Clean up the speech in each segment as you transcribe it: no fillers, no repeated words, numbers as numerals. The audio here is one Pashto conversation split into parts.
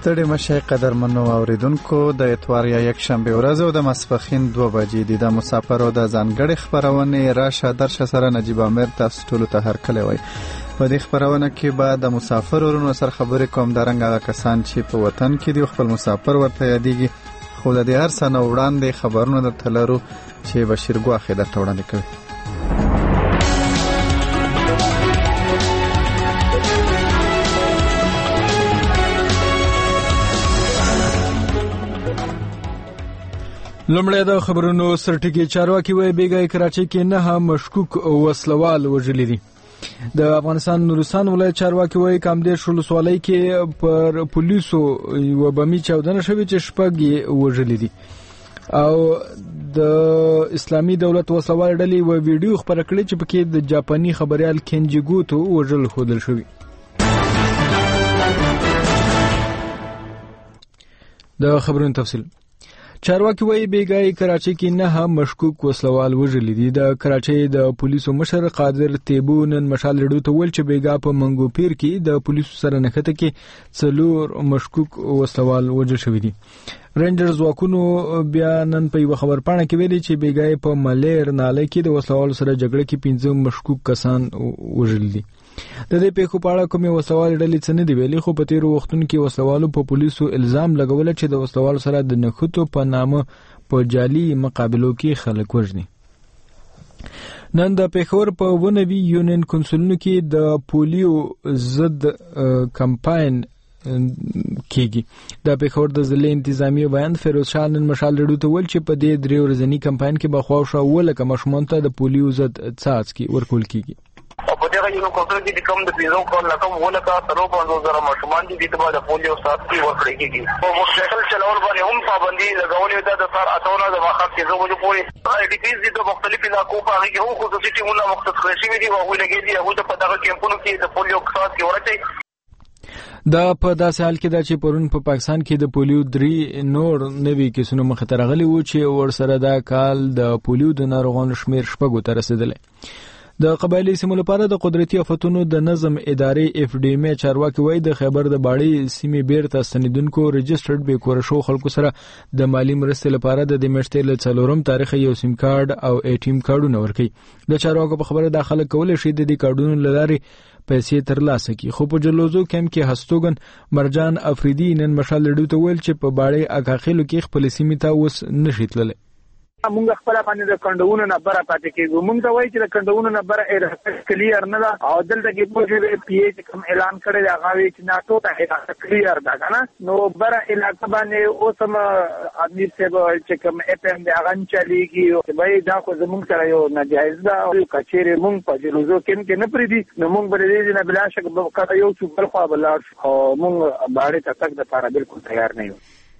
ستړي مشه قدرمنو اوریدونکو د اتوار یا یک شنبه ورځ او د ماسپښین 2 بجې د مسافرو د ځانګړي خبرونه راشه درشه سره نجیب امیر تاسو ټول ته هرکلی وای. په دې خبرونه کې به د مسافرونو سره خبرې کوم د رنګ هغه کسان چې په وطن کې دی خپل مسافر ورته یادېږي، خو د دې هر څه نه وړاندې خبرونه د تلرو چې بشیر ګواخې درته وړاندې کوي. لومړی د خبرونو سرټکی چارواکي وایي بیګای کراچۍ کې 9 مشکوک وسلوال وژلي دي. د افغانستان نورستان ولایت چارواکي وایي کامدیش ولسوالۍ کې پر پولیسو یو بمي چاودنه شوې چې 6 وژلي دي. او د اسلامي دولت وسلوال ډلې و ویډیو خبره کړې چې پکې د جاپاني خبريال کینجی ګوتو وژل خودل شوی. د خبرونو تفصیل چارواکي وایي بیګای کراچۍ کې 9 مشکوک وسلوال وژلي دي. د کراچۍ د پولیسو مشر قادر تیبو نن مشال لړو ته ویل چې بیګا په منګو پیر کې د پولیسو سره نښته کې 4 مشکوک وسلوال وژل شوی دي. رینجرز واکونو بیا نن په یو خبرپاڼه کې ویلي چې بیګای په ملیر ناله کې د وسلوال سره جګړه کې 15 مشکوک کسان وژل دي. د دې پیښو په اړه کومې وسلوال ډلې څه نه دی ویلي، خو په تیرو وختونو کې وسلوالو په پولیسو الزام لګول چې د وسلوالو سره د نښتو په نامه په جعلي مقابلو کې خلک وژني. نن د پیښور په ونوي یونین کنسولونو کې د پولیو ضد کمپاین کېږي. د پیښور د ضلع انتظامی بیان فیروز شاه نن مشال لړو ته ول چې په دې 3 ورځنی کمپاین کې بخواوشه ولکه مشمون ته د پولیو ضد څاڅکي ورکول کېږي. په دې غوښتنه یو کوم چې کوم د پیزو کول نه کوم ولکه سره په 2000 مشمان دي د بعد پولیو څاڅکي ورکړي کېږي. او موټرسایکل چلول باندې هم پابندي لګولې ده د سار اتونه د واخت کې زوجو پورې ډي پی زی د مختلفو علاقو په هغه کې هم خصوصي ټیمونه مختص کړی شوی دي او لګي دي هغه په دغه کیمپونو کې د پولیو څاڅکي ورکړي. دا په داسې حال کې دا چې پرون په پاکستان کې د پولیو 3 نور نوي کیسونو مخ ته راغلي وو چې ورسره دا کال د پولیو د ناروغانو شمیر 6 ته رسیدلی. د قبایلی سیمو لپاره د قدرتي آفتونو د نظم ادارې اف ډی ام چارواکي وایي د خیبر د باړې سیمې بیرته ستنیدونکو رجسټرډ به کور شو خلکو سره د مالی مرستې لپاره د میاشتې له 4 تاریخ یو سیم کارت او اے ټی ایم کارتونه ورکړي. د چارواکو په خبره داخله کول شي د دې کارتونو لاري پیسې ترلاسه کی. خو په جلوزو کم کې هستوګن مرجان افریدی نن مشال لړو ته ویل چې په باړې اکاخلو کې خپل سیمې ته اوس نشیتلل. مونږ خپل باندې د کندهونو نه بره پاتې کېږو. مونږ ته وایي چې د کندهونو نه بره کلیر نه ده او دلته کې په پی ایچ کوم اعلان کړی دی هغه چې ناتو ته کلیر ده کنه. نو بره علاقه باندې اوسم ادمي سبا چې کوم اپ ام دی هغه چلیږي او به دا خو زمونږ سره یو ناجایز ده او کچېره مونږ په جلوزو کې نه پریدي. نو مونږ بل دې نه بلا شک به یو څو بل خو بلار او مونږ باندې تک د لپاره بالکل تیار نه یو.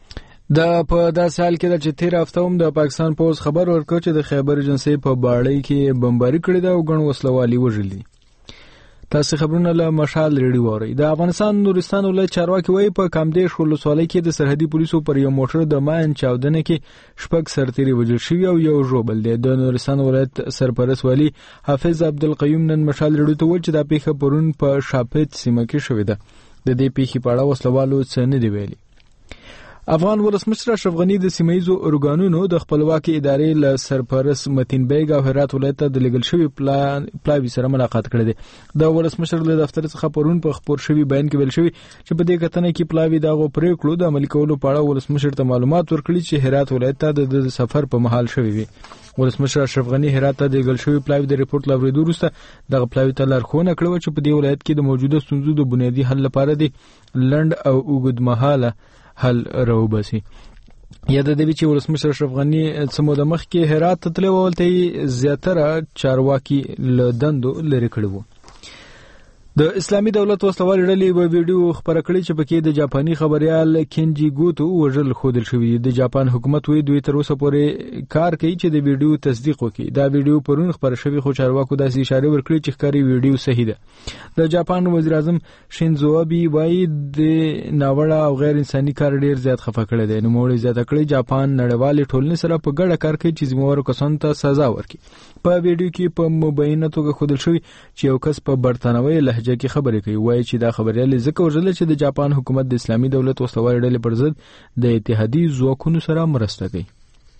د په داسې حال کې چې 13 هفته هم د پاکستان پوز خبر ورکړ چې د خیبر ایجنسی په باړې کې بمباري کړې ده او ګڼ وسلوالي وژلي. تاسو خبرونه له مشال ریډیو اورئ. د افغانستان نورستان ولایت چارواکي وایي په کامدیش ولسوالۍ کې د سرحدي پولیسو پر یو موټر د ماین چاودنه کې 6 سرتیري وژل شوي او یو ژوبل دي. د نورستان ولایت سرپرست والی حافظ عبدالقیوم نن مشال ریډیو ته ویل چې دا پیښه پرون په شاپت سیمه کې شوې ده. د دې پیښې په اړه وسلوالو څه نه دی ویلي. افغان ولسمشر اشرف غنی د سیمایي ارګانونو د خپلواکي ادارې له سرپرست متین بیگ او هرات ولایت ته د لګل شوی پلاوی سره ملاقات کړی دی. د ولسمشر له دفتر څخه پرون په خبر شوی بیان کې ویل شوی چې په دې کتنه کې پلاوی دغه پریکړو د عملي کولو په اړه ولسمشر ته معلومات ورکړي چې هرات ولایت ته د سفر په مهال شوی وي. ولسمشر اشرف غنی هرات ته د لګل شوی پلاوی د ریپورت لورېدو وروسته دغه پلاوی ته لارښوونه کړې چې په دې ولایت کې د موجوده ستونزو د بنیادی حل لپاره د لند او اوږدمهاله حل راوباسي. یاد دی چې ولسمشر اشرف غنی څمو د مخ کې هرات ته تللی ولته زیاتره چارواکي له دندو لري کړو. د اسلامي دولت وسلوال ډلې په ویډیو خبره کړې چې پکې د جاپاني خبريال کینجی ګوتو وژل خودل شوی. د جاپان حکومت وی دوی تر اوسه پورې کار کوي چې د ویډیو تصدیق وکړي. دا ویډیو پرون خبر شوی خو چارواکو داسې اشاره ورکړي چې ښکاری ویډیو صحیح ده. د جاپان وزیر اعظم شینزو ابي وایي د ناوړه او غیر انساني کار ډیر زیات خفه کړی دی. نو موږ زیاته کړی جاپان نړیوال ټولنې سره په ګډه کار کوي چې زموږ کسانو ته سزا ورکړي. په ویډیو کې په مبینه توګه خودل شوی چې یو کس په برتانوي لهجه خارجه کې خبرې کوي. وایي چې دا خبريال ځکه وژل چې د جاپان حکومت د اسلامي دولت وسوالې ډلې پر ضد د اتحادي ځواکونو سره مرسته کوي.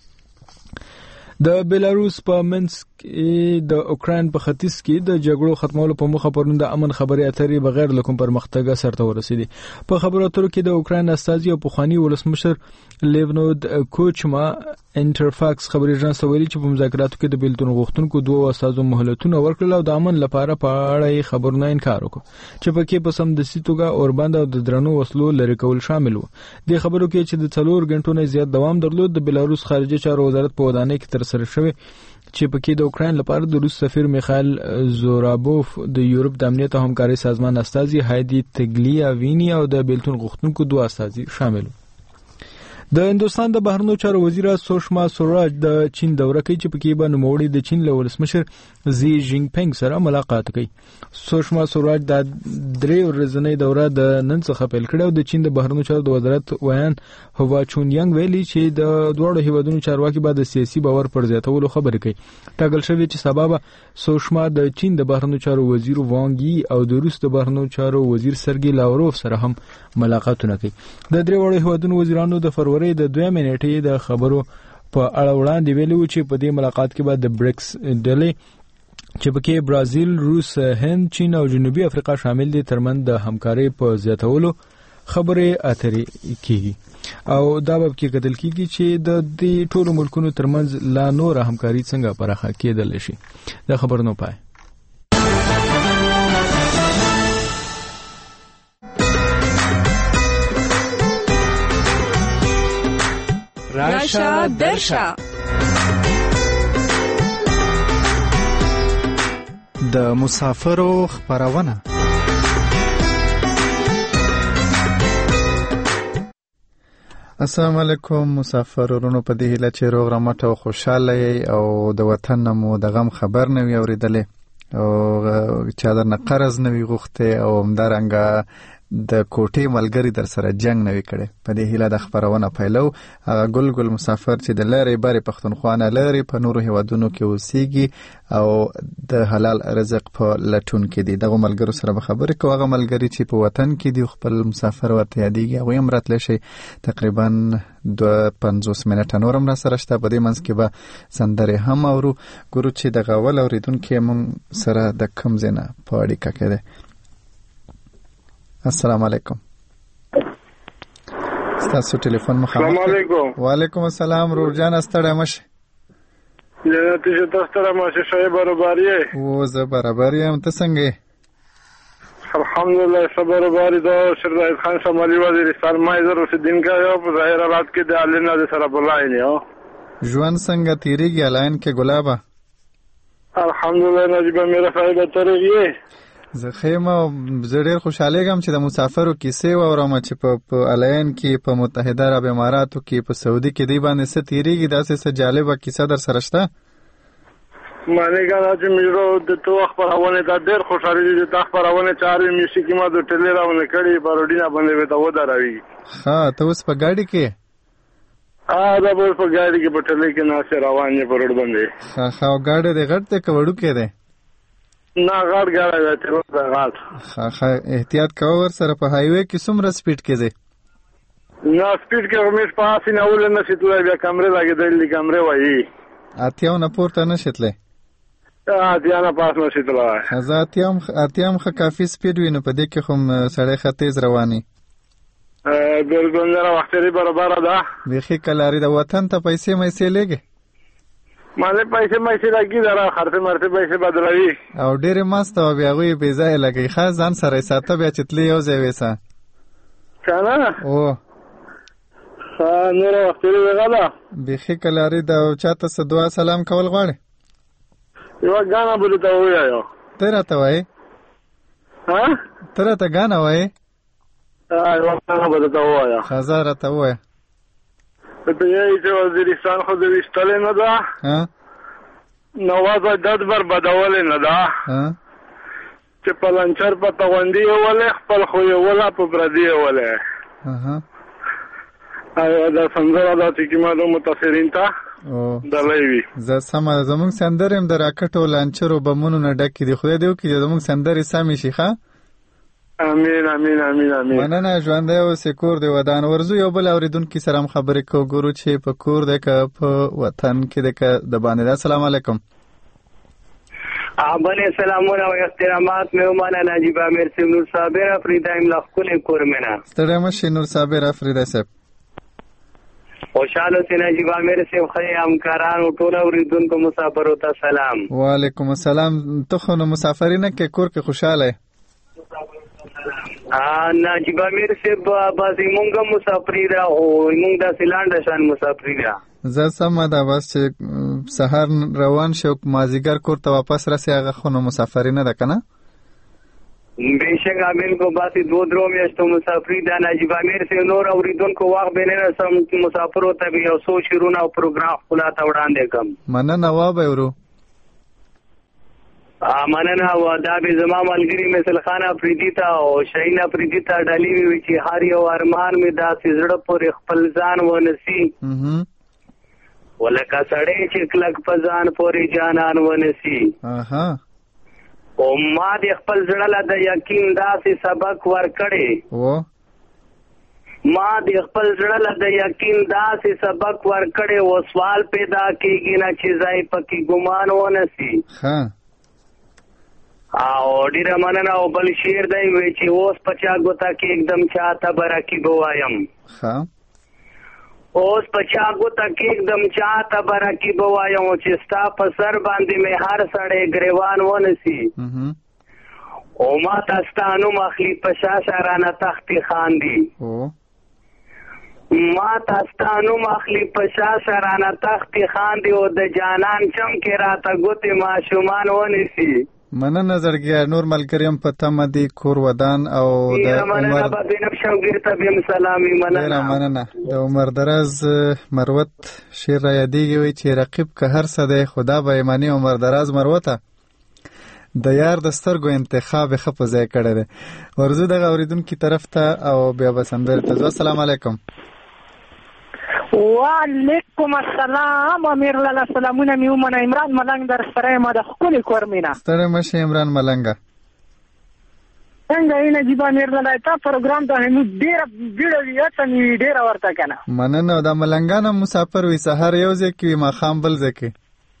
د بیلاروس په منسک د اوکراین په ختیځ کې د جګړو ختمولو په موخه پرون د امن خبرې اترې بغیر له کوم پرمختګ سرته ورسېدي. په خبرو اترو کې د اوکراین استازي او پخوانی ولسمشر لیونود کوچما انټرفاکس خبري اژانس ویلي چې په مذاکراتو کې د بیلتون غوښتونکو دوه استادو مهلتونه ورکړل او د امن لپاره په اړه خبرونه انکار وکړ چې پکې په سمدستي توګه اوربند او د درنو وسلو لري کول شامل وو. د خبرو کې چې د 4 غنټو نه زیات دوام درلود. د بیلاروس خارجه چارو وزارت په ودانۍ کې تر سره شوی چې پکې د اوکراین لپاره د روس سفیر میخائیل زورابوف، د یورپ د امنیت او همکاري سازمان استازي هایدي تګلیاوینی او د بیلتون غوښتونکو دوه استازي شامل وو. د هندوستان د بهرنیو چارو وزیره سوشما سوراج د چین دوره کوي چې پکې به نوموړي د چین له ولسمشر زی جینګ پینګ سره ملاقات کوي. سوشما سوراج د 3 ورځنۍ دوره د نن څخه پیل کړه او د چین د بهرنیو چارو د وزارت ویان هوا چونیانګ ویلي چې د دوه هیوادونو چارواکي به د سیاسي باور پر زیاتولو خبرې کوي. ټاکل شوی چې سبا سوشما د چین د بهرنیو چارو وزیر وانګ یی او د روس د بهرنیو چارو وزیر سرګی لاوروف سره هم ملاقاتونه کوي. د 3 هیوادونو وزیرانو د فروری د 2 منټې د خبرو په اړه وړاندې ویلي و چې په دې ملاقات کې به د بریکس ډلې چې پکې برازیل، روس، هند، چین او جنوبي افریقا شامل دي ترمن د همکاري په زیاتولو خبرې اترې کیږي او دا به کې کتل کیږي چې د دې ټولو ملکونو ترمنځ لا نور همکاري څنګه پراخه کېدل شي. د خبرونو پای راشه درشه. د مسافرو خبرونه. السلام علیکم مسافرونو، په دې هیله چې روغ رمټ او خوشاله یې او د وطن مو د غم خبر نه وي اوریدلې او چې درنه قرض نه وي غوښته او همدارنګه د کوټې ملګری در سره جنگ نه وکړي. په دې هیله د خبرونه پیلو ګل مسافر چې د لارې باري پښتونخوا نه لارې په نورو هیوادونو کې اوسېږي او د حلال رزق په لټون کې دي. دغه ملګرو سره به خبرې کوو. هغه ملګری چې په وطن کې دي خپل مسافر ورته یادېږي هغوی هم راتلی شي. تقریبا 50 منټه نور هم را سره شته. په دې منځ کې به سندرې هم اورو. ګورو چې دغه اول اورېدونکی موږ سره د کوم ځای نه په اړیکه کې دی. السلام علیکم. ستاسو ټلیفون مخامخ. السلام علیکم. وعلیکم السلام. روجان استړی مشه. جنتی چې تاسو سره مشه شای برابر یې. او زه برابر یم. ته څنګه یې؟ الحمدلله صبر برابر دا شرایط خان شمالي وزیرستان مایزر رشیدین کا یو په ظاهر رات کې د علنا د سره بلای نه. ژوند څنګه تیریږي الاین کې ګلابا؟ الحمدلله نجیب میرا صاحب ترغیه. زه خیمه زه ډېر خوشاله یم چې د مسافرو کیسې واورم چې په الاین کې په متحده عرب اماراتو کې په سعودي کې دی باندې څه تیریږي. داسې څه جالبه کیسه در سره شته؟ معنی ګانا چې میرو د تو خبرونه دا ډېر خوشاله دي. د خبرونه چارې میوزیک ما د ټلیراونه کړي باروډینا باندې وته و دراوي. ها ته اوس په ګاډي کې؟ دا په ګاډي کې په ټلې کې ناسه روان یې پروډ باندې. ها ګاډي د غټ ته کوړو کې ده؟ نه غاړ غاړه ته غاړ. احتیاط کوه ور سره. په هایوي کې څومره سپیډ کې ده؟ نه سپیډ کې همیش پاسې نه ول نه شتلای بیا کمرې لګیدل دي کمرې وایي. اتیاو نه پورته نه شتلې. اتیا نه پاس نه شتلای. اتیام خه کافي سپیډ وینو په دې کې خو سړی خطیز رواني. ګلګندره وخت لري برابر ده. بيخي کلاري د وطن ته پیسې مېسې لګي. ماله پیسې راګي درا خرڅ مرته پیسې بدلوي او ډېر مست او بیا غوي بي ځای لګي. خاص ځان سره ساته بیا چتلی یو ځای وېسا کنه. او نور وخت لري وغلا بيخي کلاري دا چاته دعا سلام کول غواړي. یو غانا بولته وایو. ترته وای؟ ها ترته غانا وای؟ یو غانا بولته وایو. خزاره ته وای. ته یې چې وزیرستان خو د وشتل نه ده. ها نواز ددبر بدول نه ده. ها چې پلنچر په توندی ولې خپل خو یې ولا په بردی ولې. ها دا څنګه دا چې معلومه متاثرین ته او دلایوي. زه سم زمونږ سندرم د راکټو لانچرو بمونو نه ډک دي. خدای دې وکړي زمونږ سندرې سمې شي. ښه امين امين امين امين. مننه ژوندی اوسې، کور دې ودان. ورځو یو بل اورېدونکي سره هم خبرې کوو، ګورو چې په کور دی که په وطن کې دی که د باندې دی. السلام علیکم. بله سلامونه و احترامات مهمان نجیب امیر صاحب، نور صابر افریده املا خپل کورمنه. ستړی مشي نور صابر افریده صاحب. خوشحال اوسئ نجیب امیر صاحب، ښه همکارانو ټول اورېدونکو مسافرو ته سلام. وعلیکم السلام. ته خو نو مسافري نه کې، کور کې خوشحاله یې؟ نجیب امیر صاحب بس مونږ هم مسافري ده، خو مونږ داسې لانډه شان مسافري ده. زه سمه ده، بس چې سهار روان شي او مازدیګر کور ته واپس راسي، هغه خو نو مسافري نه ده که نه؟ बेशक आमिर को बात 2 میاشتو مسافری دا نجیب امیر سے نور اوریدونکو وخت بینه سم مسافر ہوتا بھی او سو شروع او پروګرام خلا تا وړاندې کم. مننه وا به ورو. مننه وا دا به زما ملګری مثل خان افریدی تا او شاهین افریدی تا ډالي وی چې هر یو ارمان می دا سزړه پر خپل ځان ونسی. ولکه سړی چې کلک پزان پورې جانان ونسی. او ما د خپل زړه له د یقین داسې سبق ورکړی، ما د خپل زړه له د یقین داسې سبق ورکړی، او سوال پیدا کېږي نه چې ځای پکې ګمان ونسی. او ډېره مننه. او بل شعر دی وی چې اوس په چا ګوته کې एकदम چاته به رقیب وایم، اوس په چا ګوته کې एकदम چاته به رقیب وایم، چې ستا په سر باندې مې هر سړی ګریوان ونسی. او ما ته ستا نوم اخلي په شا شارانه تختې خاندي، ما ته ستا نوم اخلي په شا شارانه تختې خاندي، او د جانان چم کې راته ګوتې ماشومان ونسی. مننه زړګیه، نور ملګری هم په تمه دي، کور ودان او د عمر د عمر دراز مروت شعر را یادېږي، وایي چې رقیب که هر څه دی خدا به یې مني. عمر دراز مروته د یار د سترګو انتخاب یې ښه په ځای کړی دی. ورځو دغه اورېدونکي طرف ته او بیا به سندرې ته ځو. السلام علیکم. وعلیکم السلام. امیر لاله سلامونه مې ومنه. عمران ملنګ در سره یم د ښکلې کورمینه. ستړی مه شې عمران ملنګه. څنګه یې نجیب امیر لاله تا پروګرام ته همو ډېره بیړه وي، هڅه مې وي ډېره ورته که نه. مننه. دا ملنګان هم مسافر وي، سهار یو ځای کې وي، ماښام بل ځای کې.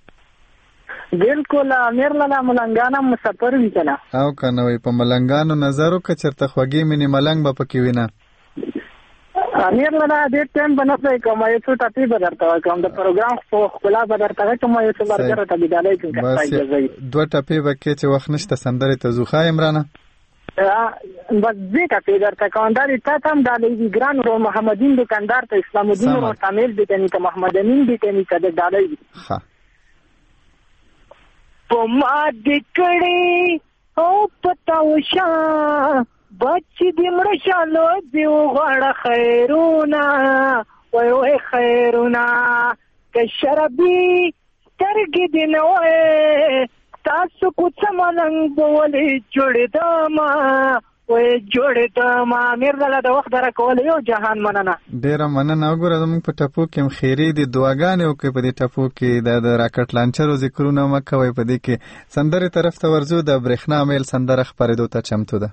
بلکل امیر لاله ملنګان هم مسافر وي که نه. او که نه وي. په ملنګانو نظر وکړه، چېرته خوږې مینې ملنګ به پکې وي نه. امیر لاله ډېر ټایم به نه پلی کوم، یو څو ټپې به درته ورکوم، د پروګرام خو ښکلا به درته وکړم، یو څو ملګرو ته بیدالۍ کړم که ستا اجازه وي. 2 ټپې به کې چې وخت نشته، سندرې ته ځو. ښه عمرانه بس 2 ټپې درته کوم. دا د تا ته هم ډالۍ وي، ګران ورور محمدین دوکاندار ته، اسلام الدین ورور تامیل بیټني ته، محمد امین بیټني ته د ډالۍ وي. په ما دې کړې او پتاو شا بچی دی مرشالو دیو غړ خیرونا وای وای خیرونا که شربی ترګې دی نو تاسو کو څمننګ بولې جوړدما وای جوړدما. امیر لاله د وخت دره کول یو جهان مننه. ډیره مننه. وګوره زموږ په ټپو کې هم خیرې دي، دعاګانې وکړئ په دې ټپو کې، د راکټ لانچرو ذکرونه مه کوئ په دې کې. سندرې طرف ته ورځو. د برېښنا میل سندره خپرېدو ته چمتو ده.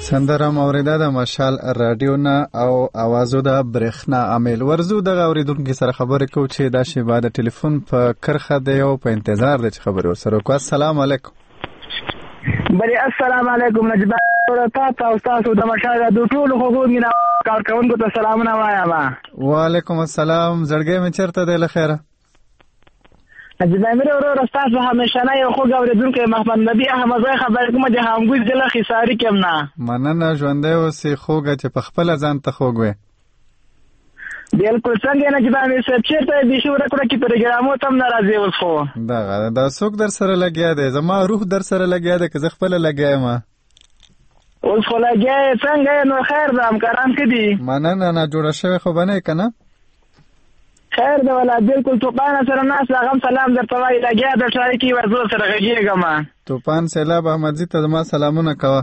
سندره موریده د مشال رادیو نه او اوازو د برېښنا عامل ورزو د اوریدونکو سره خبرې کوو چې دا شی بعد ټلیفون په کرخه دی او په انتظار دی چې خبرې ورسره وکړو. السلام علیکم. بله السلام علیکم نجیب تاسو او تاسو د مشال رادیو ټول خو مینا کارکونکو ته سلامونه وایم. وعلیکم السلام. زړګی مې چیرته دی لخيره؟ نجیب امیر ورو تاسو همیشنه یو خو اوریدونکو محمد نبی احمد زای خبرې کوم چې همګوز ضلع خساری کې نه مننه ژوندې اوسې خوګه چې په خپل ځان ته خوګوي. بالکل څنګه نجیب امیر صاحب چیرته دي شو راکړه کې پروګرامو تم ناراضي اوس خو دا څوک در سره لګیا دی؟ زما روح در سره لګیا دی که زه خپل لګیا ما اوس خو لګیا څنګه نو خیر ده همکاران کې دي؟ مننه نه جوړه شوی خو بنه کنه خیر ده ولا بالکل توپان سره ناس لغم سلام درته وای لګیا د ټای کې ورزو سره غږیږم. توپان سیلاب احمدزي ته ما سلامونه کوه.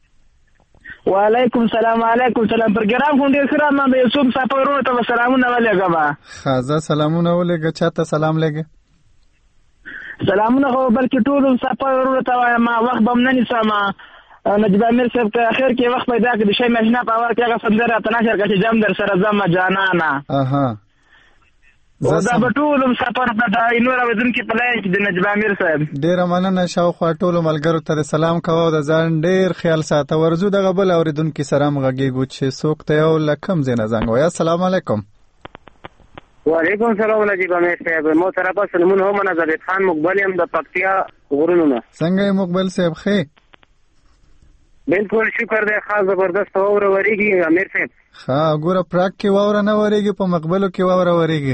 وعلیکم سلام. علیکم سلام. پروګرام هم ډیر سره ما به یوسف صاحب ته سلامونه ولګم. خازه سلامونه ولګه چاته سلام لګه سلامونه خو بلکې ټول صاحب ته وایم ما وخت بم نه نسم. نجیب امیر صاحب ته اخر کې وخت پیدا کړی شي ماشینه پاور کې هغه سندره تناشر کړي جام در سره زما جانانا. اها دا بټولم سفر په دای نور ودن کې پلان کې د نجیب امیر صاحب ډیر مننه. شاوخوا ټول ملګرو ته سلام کوو د ځان ډیر خیال ساته. ورزو دغه بل اوریدونکو سره مغږیږو چې څوک ته یو لکم زینه زنګ وای. السلام علیکم. وعلیکم السلام نجیب امیر صاحب. مو سره په سلمون هم نظر خان مقبل هم د پکتیا غرونو. څنګه مقبل صاحب خې؟ بالکل شکر دی. خاص زبردست اور وریږي امیر صاحب. ها ګوره پراک کې واور نه وریږي په مقبلو کې واور وریږي.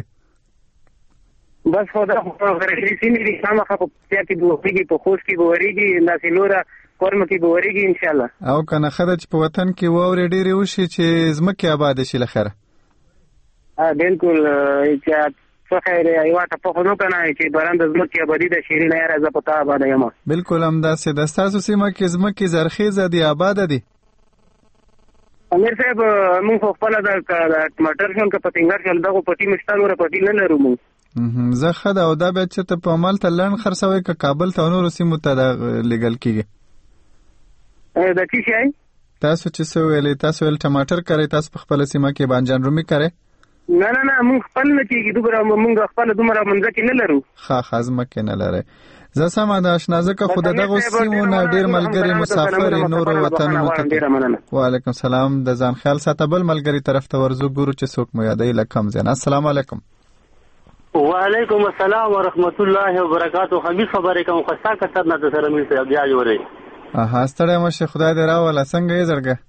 بس خو دا غرغړې سیمې دي سمه په پکتیا کې بوریږي په خوست کې بوریږي ناسې لوره کورم کې بوریږي ان شاء الله. او کنه خدای چې په وطن کې واورې ډېرې وشي چې زمکه آباد شي لخره. بالکل چې څه خیر ایوا ته په خونو کنه چې باران د زمکه آبادی د شیرین یاره ز پتا آباد یم. بالکل هم دا سه د تاسو سیمه کې زمکه زرخیزه دي آباد دي. امیر صاحب موږ خپل د ټماټر شون کې پتنګر شول دغه پټی مشتال ور پټی نه لرو موږ. زه خد او دا به چې ته په عمل ته لړن خرڅوي ک کابل ته نور سیمو ته لګل کیږي. دا چی شي؟ تاسو چې سو ویلې تاسو ول ټماټر کرے تاسو په خپل سیمه کې بانجان رومي کرے؟ نه موږ خپل نه کیږي دومره موږ خپل دومره منځ کې نه لرو. خازمه کې نه لري. زه سم د اشنازکه خود دغه سیمو نه ډیر ملګری مسافر نور وطنونو ته. وعلیکم السلام. د ځان خیال ساته بل ملګری طرف ته ورزو ګورو چې څوک مو یادې لکم زین. السلام علیکم. وعلیکم السلام ورحمت الله وبرکاتہ. خبيث خبرې کوم خاصه کتر نه سره مې ته بیا جوړې. ستړی مشه خدای دې راوله. څنګه یې زړګه؟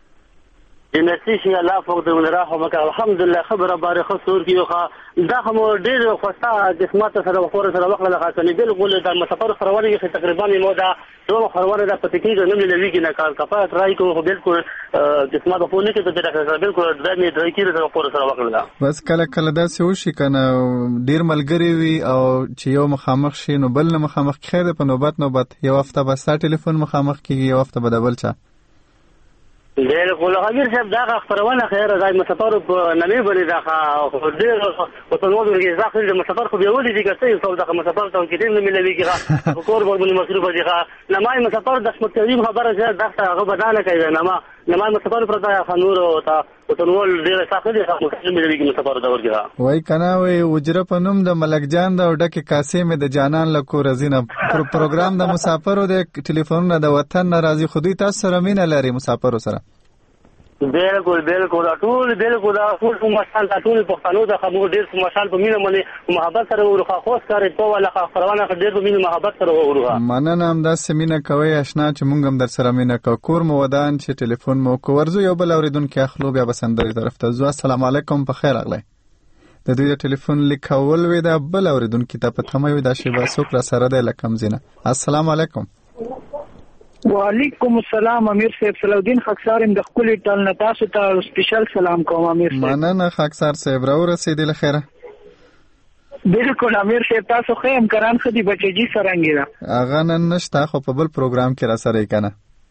جنتی شي الله فوق دې ونراه مکه الحمدلله خبره بارے خسور کیوخه دا هم ډېر خوستا قسمت سره وخور سره وخت له خاصه بالکل د مسافر خرواني کې تقریبا مودا دوه خروانه د پتکیږي نه ملي کې نه کار کفایت راي کو بالکل قسمت په نه کې د دغه بالکل د دې د کې د وخور سره وخت له بس کله دا څه وشي کنه ډېر ملګری وي او چې یو مخامخ شي نو بل نه مخامخ خیر په نوبت یو هفته بس ټلیفون مخامخ کیږي یو هفته بدل چا بالکل. امیر صاحب دا خبرونه خیر راځي مسافر په نمې باندې دا ډېر په تنوع کې ځکه د مسافر خو به ودی چې څه یو د مسافر ته کې نه ملوي کېږي په کور باندې مصروف دي نه ما مسافر د متقیم خبره ده دغه هغه بدانه کوي نه ما مسافر پر دا خنور او په تنوع ډېر څه دي چې ملوي کې مسافر دا ورګه وای کنه وای وجره په نوم د ملک جان دا ډکه کاسې مې د جانان لکو رزینه پروګرام د مسافرو د ټلیفون د وطن ناراضي خودي تاسو سره مين لري مسافرو سره. بالکل ټول ټول مشال ټول په خلو د خبرو ډېر مشال په مینه باندې محبت سره ورخه خوښ کاری په ولا خبرونه ډېر په مینه محبت سره ورخه مننه هم د سیمینه کوي آشنا چې مونږ هم در سره مینه کو کور مو ودان چې ټلیفون مو کو ورزو یو بل اوریدونکو اخلو بیا بسندري طرف ته زو. السلام علیکم په خیر اغلی. د دوی ټلیفون لیکول وی دا بل اوریدونکو ته په تمه وی دا شی با سوک را سره د لکم زینه. السلام علیکم. وعلیکم السلام امیر صاحب. سلودین خاکسارم د خپل ټال نه تاسو ته سپیشل سلام کوم امیر صاحب. مننه خاکسار صاحب را ورسېدل خیره. بالکل امیر صاحب تاسو خیم کران خدي بچی سرنګی دا اغه نن نشته خو په بل پروګرام کې را سره کنه.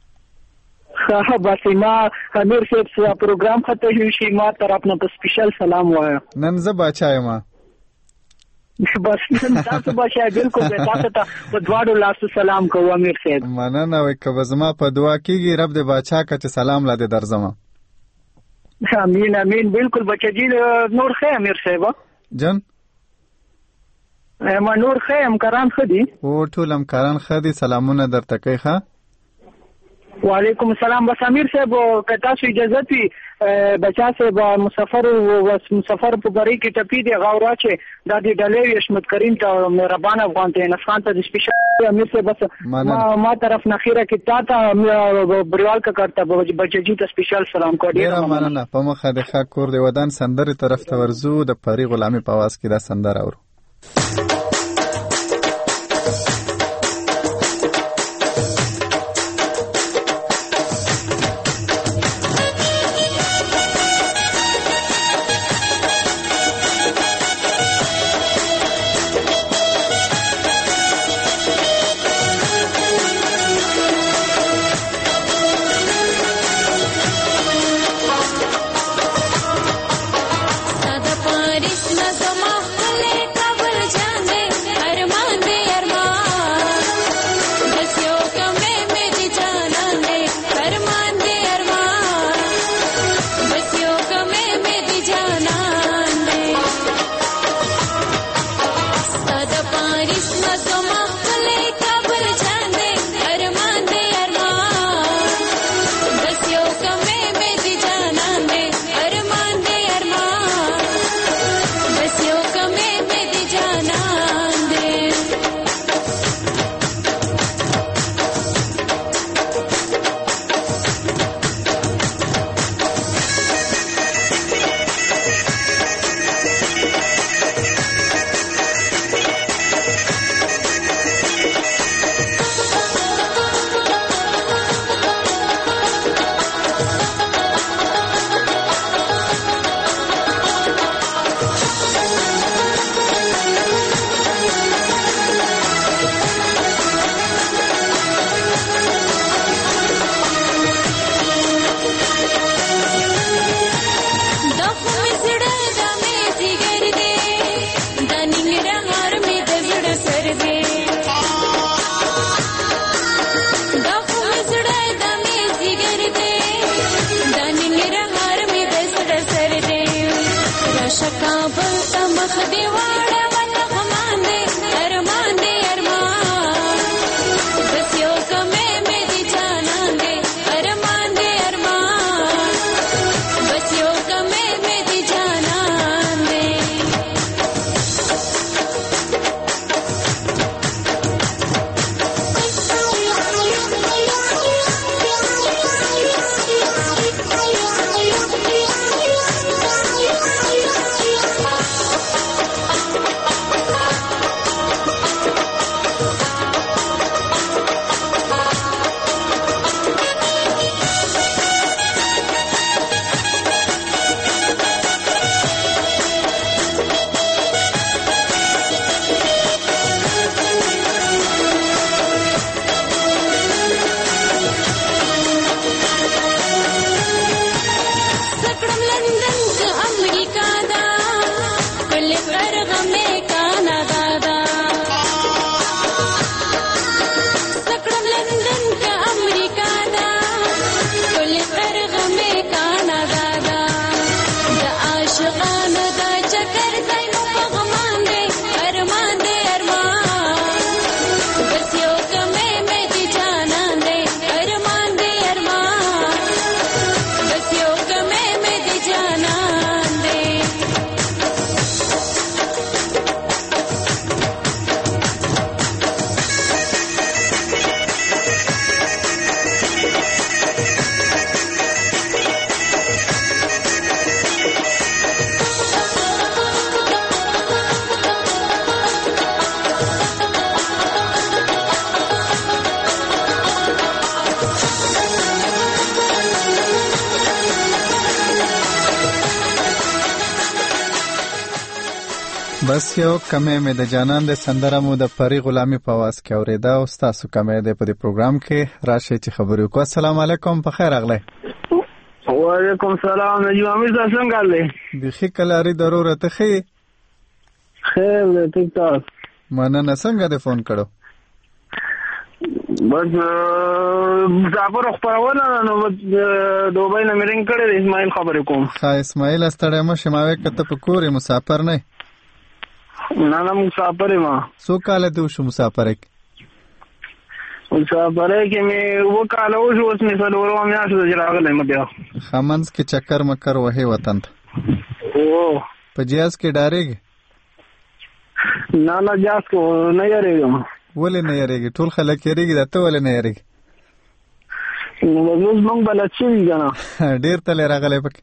ها بس ما امیر صاحب سره پروګرام خته شي ما طرف نه په سپیشل سلام وایم. نن زه بچای ما بس تاسو باشه بالکل تاسو ته په دواړو لاسو سلام کوم امیر صاحب. مننه وای که زما په دعا کیږي رب دې بادشاہ کته سلام لاده درځم. امین امین بالکل بچی نور خیر امیر صاحب جن ما نور خیر امکاران خدي او ټول امکاران خدي سلامونه درته کوي ښا. وعلیکم السلام. بس امیر صاحب که تاسو اجازه وي بچا صاحب مسافر په بری کې ټپی دی غاورا چې د دې ډلې یشمت کریم ته مهربان افغان ته نفسان ته سپیشل امیر صاحب بس ما طرف نخیره کې تا بریوال کا کرتا بچی ته سپیشل سلام کوم. ډیر مننه. په مخه د ښه کور دی ودان سندره طرف ته ورزو د پری غلامي په आवाज کې دا سندره اورو. بس یو کمې مې د جانان د سندره مو د پری غلامي په आवाज کې اوریدا او تاسو کمې د په دې پروګرام کې راشي چې خبرې وکړو. السلام علیکم، په خیر راغلی. وعلیکم السلام. نجیب امیر څنګه غلې؟ بخي کلاری ضرورت خې خیر دی ټیک ټاک. مننه. څنګه دې فون کړو؟ بس مسافر خپرونه نو دوبۍ نه مې رنګ کړی دی. اسماعیل خبرې کوم. ښه اسماعیل ستړی مه شې. ما وې که ته په کور یې مسافر نه یې؟ نه مسافر یم. څو کاله دې وشو مسافرۍ کې؟ مسافرۍ کې مې 2 کاله وشو. اوس مې 4 میاشتې ده چې راغلی یم بیا. ښه منځ کې چکر مکر وهې وطن ته؟ په جهاز کې ډارېږې؟ نه جهاز کې نه یېرېږم. ولې نه یېرېږې؟ ټول خلک یېرېږي دا ته ولې نه یېرېږې؟ نو اوس موږ بلد شوي که نه. ډېر تلې راغلی پکې؟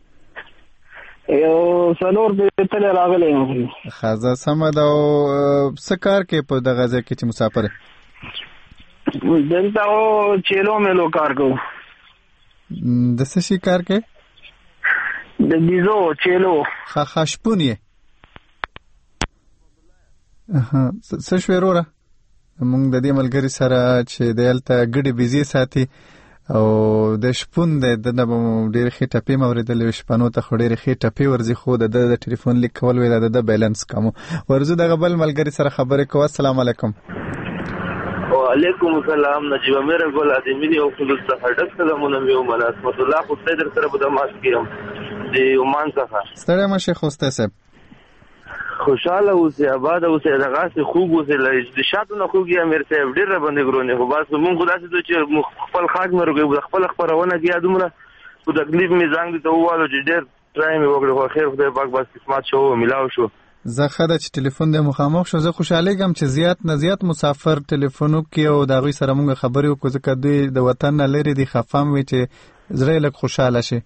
4 تلې راغلی یم. ښه زه سمه ده. او څه کار کوې په دغه ځای کې چې مسافر یې؟ دلته چیلو میلو کار کوو. د څه شي کار کوې؟ د بیزو چیلو. ښه شپون یې؟ څه شوې وروره؟ موږ د دې ملګري سره چې دی هلته ګډې بیزې ساتي او د شپون دی د نه به مو ډېرې ښې ټپې مې اورېدلې وې. شپنو ته خو ډېرې ښې ټپې ورځي خو د ده د ټلیفون لیک کول وې د ده بیلنس کم و. ورځو دغه بل ملګري سره خبرې کوو. السلام علیکم. وعلیکم السلام. نجیب امیر ګل ادمي دی او خلوص څخه ډک سلامونه مې ومنه. اسمت الله خدای در سره په دماغ کې یم د عمان څخه. ستړی مه شې خوستی صاحب. خوشحاله اوسئ، آباد اوسئ، دغسې خوږ اوسئ. د شاتو نه خوږ یې امیر صاحب ډېر راباندې ګرون دی. خو بس مونږ خو داسې چې خپل خاک مې روږی د خپله خپرونه کې یا دومره په تکلیف مې زنګ دې ته ووالو چې ډېر ټرایم مې وکړې. خو خیر خدای پاک بس قسمت شو میلاو شو. زه ښه ده چې ټلیفون دې مخامخ شو. زه خوشحالېږم چې زیات نه زیات مسافر ټلیفون وکړي او د هغوی سره مونږ خبرې وکړو ځکه دوی د وطن نه لرې دي. خفه هم وي چې زړه یې لږ خوشحاله شي.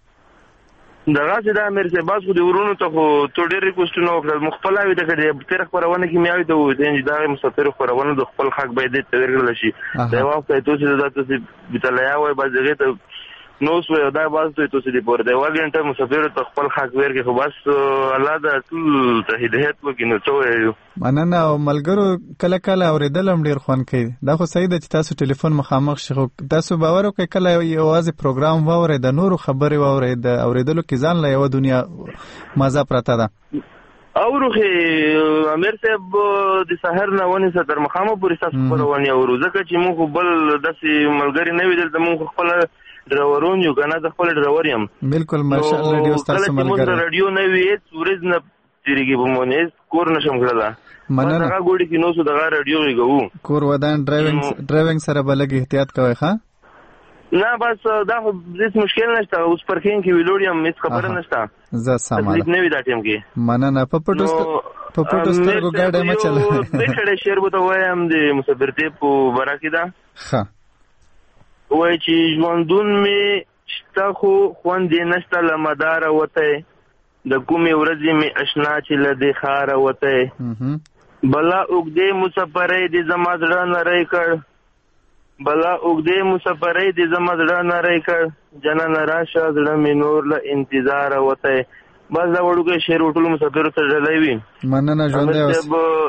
دغسې دا امیر صاحب بس خو د ورونو ته خو تو ډېر ریکوسټونه وکړل. مو خپله وي دغه د تېره خپرونه کې مې اورېده وو چې دغه مسافرو خپرونه د خپل حق باید دې ته ورکړلی شي. د یو وخت ته چې دا تاسې بتلیا وایي بس هغې ته نو وسوی دا باز ته تاسې دې پورې د 1 غنټه مسافرو ته خپل حق ورکړي. خو بس الله دا ټول ته هدایت وکړي. نو څه وایو؟ مننه. او ملګرو کله کله اورېدل هم ډېر خوند کوي. دا خو صحیح ده چې تاسو ټلیفون مخامخ شي. خو تاسو باور وکړئ کله یوازې پروګرام واورئ د نورو خبرې واورئ د اورېدلو کې ځان له یوه دنیا مزه پرته ده. اورو خې امیر صاحب د سحر نه ونیسه تر مخامه پورې ستاسو خپرونې اورو ځکه چې موږ بل داسې ملګري نه وي دلته. موږ خپله ډرایورون یو که نه د خپل ډرایور یم. بالکل ماشاءالله ډېر ستاسو ملګری. کله چې موږ راډیو نه وي هېڅ ورځ نه تېرېږي په مو هېڅ کور نشم کړلی. مننه. هغه ګوډي کې نو سو دغه راډیو غږو. کور ودان ډرایوینګ سره به لږ احتیاط کوئ. ښه نه بس دا خو هېڅ مشکل نشته. اوس پارکینګ کې ویلوړ یم هېڅ خبره نشته. زه سمه تکلیف نه وي دا ټایم کې. مننه. په پټو سترګو ګاډی مه چلوئ. بېټړی شعر به ته وایم د مسافرتۍ په باره کې ده. ښه وایي چې ژوندون مې شته خو خوند یې نشته له مداره وتی. د کومې ورځې مې اشنا چې له دې ښاره وتی. بلا اوږدې مسافرۍ دې زما زړه نری کړ. بلا اوږدې مسافرۍ دې زما زړه نری کړ. جنانه راشه زړه مې نور له انتظاره وتی. بس دا وړوکی شعر ټولو مسافرو ته ډلی وي. مننه. ژوندی اوس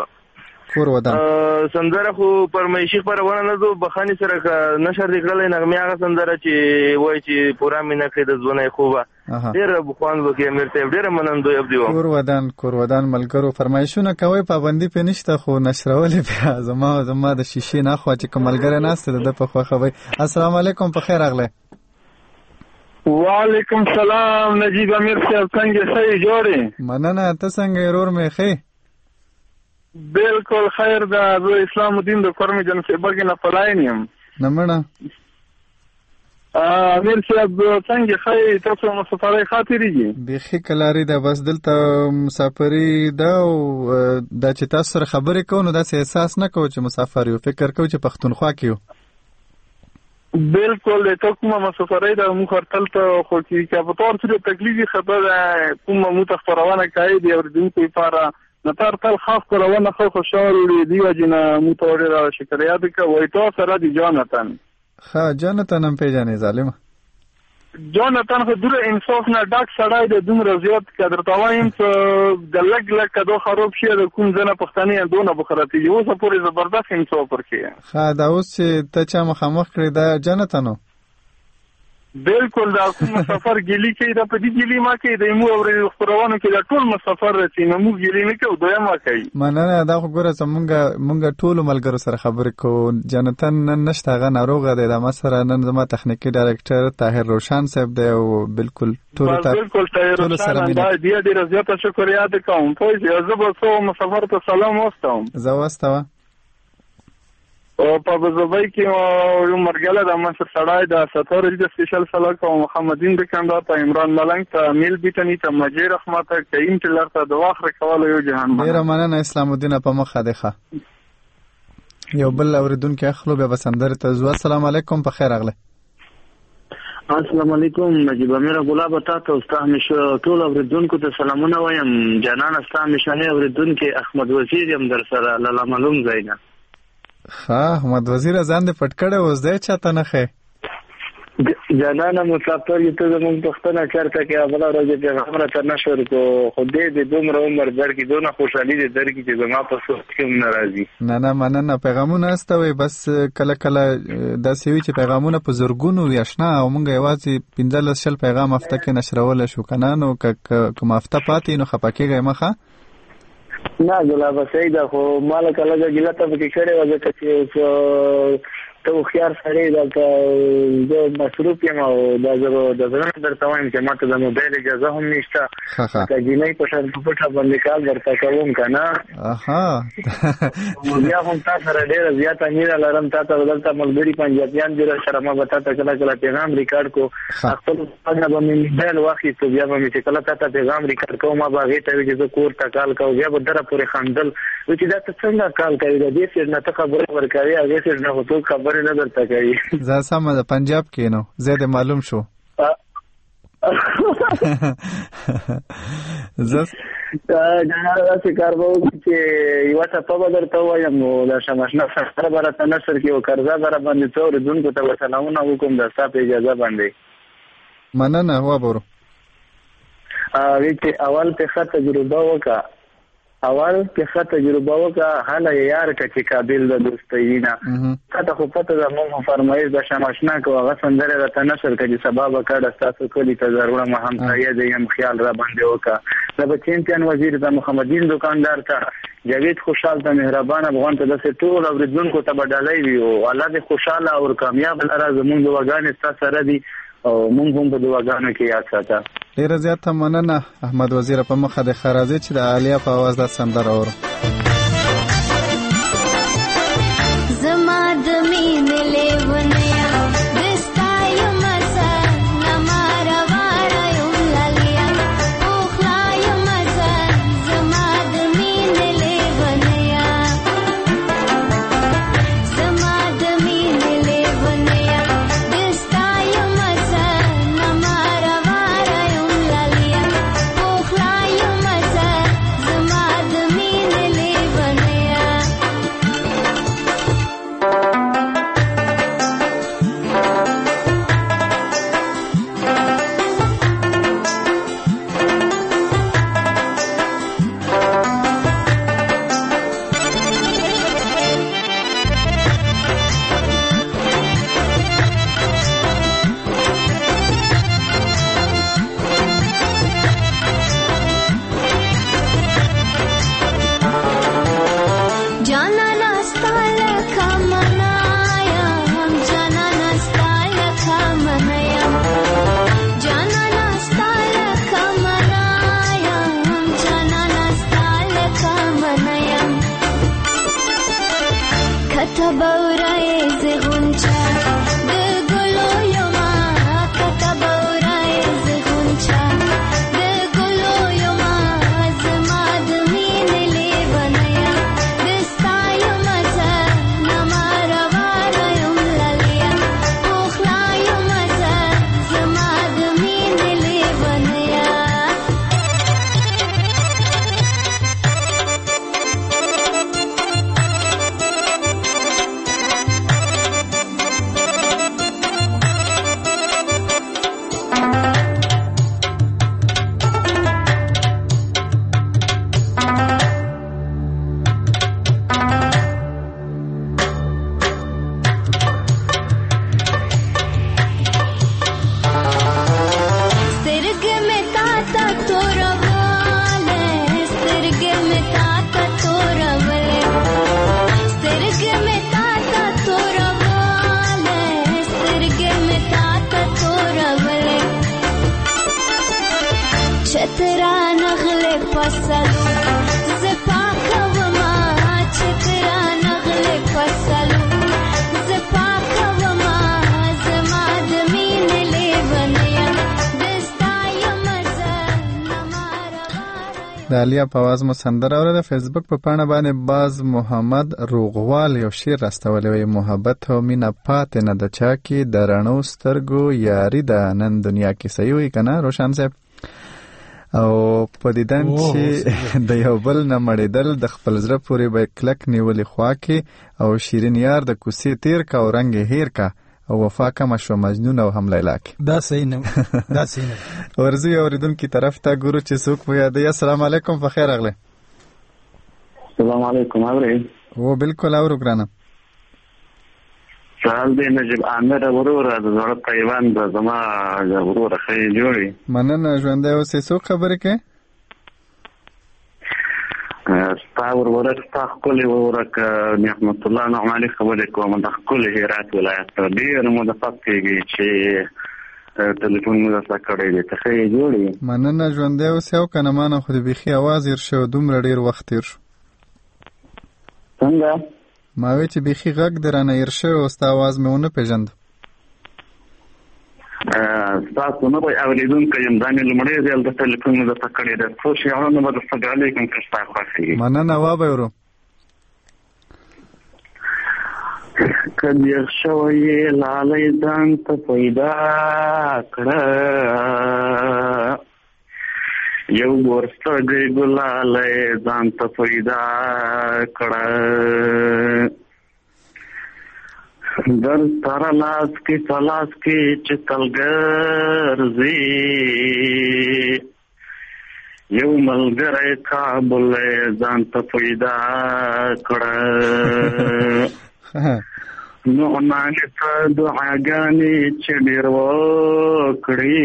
کور ودان. سندره خو فرمایشي خپرونه نه ده. بخاني سره نشر دې کړلی نغمې هغه سندره چې وایي چې پوره مینه کړې د ژوندی خوبه ډېره خوند وکړي. امیر صاحب ډېره منندوی ابدي وم. کور ودان ملګرو فرمایشونه کوئ. پابندي پرې نشته خو نشرولې بیا زما د شیشې ناخوا چې کوم ملګری ناست دی د ده په خوښه وی. السلام علیکم. په خیر راغلی. وعلیکم سلام نجیب امیر صاحب. څنګه ښه جوړې؟ مننه. ته څنګه یې ورور مې ښې؟ بالکل خیر ده. زه اسلام الدین د کورمې جنسیبګې نه پلاین یم. نمړه امیر صاحب څنګه ښه تاسو مسافرۍ ښه تېرېږي؟ بیخي کلاري ده. بس دلته مسافري ده او دا چې تاسو سره خبرې کوو نو داسې احساس نه کوو چې مسافر یو. فکر کوو چې پښتونخوا کې یو. بالکل ته کومه مسافرۍ ده موږ هرتل ته خو چې په طور سره تکلیفي خبره کومه موږ خپرونه کوي د اورېدونکو لپاره نه تر تل خاص خپرونه خو خوشحال وي. دی وجنه موږ ته ډېره شکریات کوو. وایي تاسو سره د جانتن. ښه جانتن هم پېژنې ظالمه. جانتن خو دومره انصاف نه ډک سړی دی. دومره زیات که درته وایم چې د لږ کدو خراب شي د کوم ځای نه پښتنې دونه به خرابېږي. اوسه پورې زبردست انصاف ورکوي. ښه دا اوس چې ته چا مخامخ کړې دا جانتن و؟ بالکل دا کوم مسافر ګلی کوي دا په دې ګلی ما کوي د مو اورې خبرونه کې دا ټول مسافر رسي نو موږ ګلی نه کوو دوی ما کوي مننه دا خو ګوره مونږ ټول ملګرو سره خبرې کوو جنتن نن نشته غا ناروغه دی دا مثلا نن زما تخنیکی ډایرکټر طاهر روشن صاحب دی او بالکل ټول طاهر روشن دا ډیر زیاته شکریا ده کوم په زه به څو مسافر ته سلام واستوم زه واستوم او په بزوبای کې یو مرګله د مصر سړای د ستاره د سپیشل سلاک او محمدین دکاندار ته عمران ملنګ ته میل بیتنی ته مجید رحمت ته کیم ټلر ته د واخر کول یو جهان ډیر مننه اسلام الدین په مخه ده یو بل اوریدونکو اخلو به وسندر ته زو السلام علیکم په خیر اغله السلام علیکم نجیب امیر ګلاب ته استاد مشو ټول اوریدونکو ته سلامونه وایم جنان استاد مشانه اوریدونکو احمد وزیر هم در سره لاله معلوم زینا احمد وزیر ځان دې پټ کړه اوس دې چاته نه خې جانانه مسافر یې ته زموږ پښتنه چرته کې اوله ورځ پیغمبر ته نشور کو خو دې دومره عمر درکې دونه خوشحالي دې درکې چې زما په سوچ کې ناراضي نه مننه پیغامونه استوي بس کله دا سوي چې پیغامونه په زورګونو یاشنا او مونږ یوازې 15 پیغام هفته کې نشرول شو کنه نو کوم هفته پاتې نو خپکیږي مخه نه ګلاب سید خو مالک لږه ګلته پکې کړي وځه چې ته خيار سره دا مصروف یم او دا د زړه درته وایم چې ماته د موبایل اجازه هم نشته چې جنۍ په شان په پټه باندې کال درته کوم کنه بیا هم تاسو سره ډېر زیاته مینه لرم تاسو ولته ملګری پنځاتیان دي سره ما به تاسو کله پیغام ریکارډ کو خپل څنګه به موبایل واخی ته بیا به چې کله تاسو پیغام ریکارډ کوم ما به ته چې کور ته کال کو بیا به دره پورې خندل چې دا څنګه کال کوي د دې څخه نه ته خبره ورکوي هغه څه نه هوته خبره نه درته کوي زه سم د پنجاب کې نو زه معلوم شو زه دا کار وو چې یو څه په بدر ته وایم نو د شمشنا سره برته نشر کې او قرضا در باندې څور دونکو ته سلامونه حکم د صاحب اجازه باندې مننه هو برو چې اول په خاطر تجربه وکا حالا یار چې قابل د دوستینا کته خو پته د مو فرمایش د شمشنا کو هغه سندره راته نشر کړي سبب کړه تاسو کلی ته ضرورت ما هم سایه د یم خیال را باندې وکا د چمپیون وزیر د محمدین دکاندار ته جاوید خوشحال ته مهربان افغان ته د ټول اوریدونکو ته بدلای وی او الله دې خوشاله او کامیاب لاره زموږ د وګان ستاسو سره دي او مونږ هم په دواګانو کې یاد ساته ډیره زیاته مننه احمد وزیر په مخه د خرازي چې د عالیه په आवाज د سندره اورو زما د مینې لیونیا دستای مسا نمار واره یم لالیا او خلای مسا زما د مینې لیونیا زما د مینې لیونیا دستای مسا نمار واره یم لالیا او خلای مسا زما د مینې چترا نغله فصلو زپاکوما چترا نغله فصلو زپاکوما زما د مين لیونیا دستا یمزه نمارا د علیا په आवाज مو سندره اوره. فیسبوک په پاڼه باندې باز محمد روغوال یو شعر راستولی وی: محبت او مینه پاتې نه د چا کې د رڼو سترګو یاري ده نن دنیا کې. صحیح وی کنه روشن صاحب؟ او په دیدن چې د یو بل نه مړېدل د خپل زړه پورې به کلک نیولې خوا کې او شیرین یار د کوڅې تیر کا او رنګ هیر کا او وفا کمه شو مجنون او هم لیلا کې. دا صحیح نه دا صحیح نه ورځي اوریدونکو طرف ته ګورو چې څوک مو یادوي. السلام علیکم، په خیر راغلی. السلام علیکم. اورئ؟ او بالکل اورو ګرانه. سهال دی نجیب عامر وروره د زړه پیوند د زما د وروره ښه جوړي. مننه ژوندی اوسې. څوک خبرې کوي؟ ستا وروره ستا ښکلې وروره که نعمت الله نعماني خبرې کوم د ښکلې هرات ولایت ته. ډېر مو د پت کېږي چې ټلیفون مو درته کړی دی. ته ښه جوړي. مننه ژوندی اوسې. او که نه ما نه خو د بیخي اواز هېر شو، دومره ډېر وخت تېر شو. څنګه؟ ما وی چې بیخي غږ در نه هېر شوی او ستا اواز مې ونه پېژند. ستاسو نه به اورېدونکی یم. دا مې لومړی ځل د ټلیفون مو درته کړی دی. څو شعرونه به درته ډالۍ کړم که ستا خوښېږي. مننه وابه ورو. که دیغ شوی یې لالی ځان ته پیدا کړه، یو ګورسترګی ګلالی ځان ته پیدا کړه، در تر لاس کې تلاس کې چې تلګرځي، یو ملګری کابل ځان ته پیدا کړه، نو مانې ته دعاګانې چې ډېر وکړي،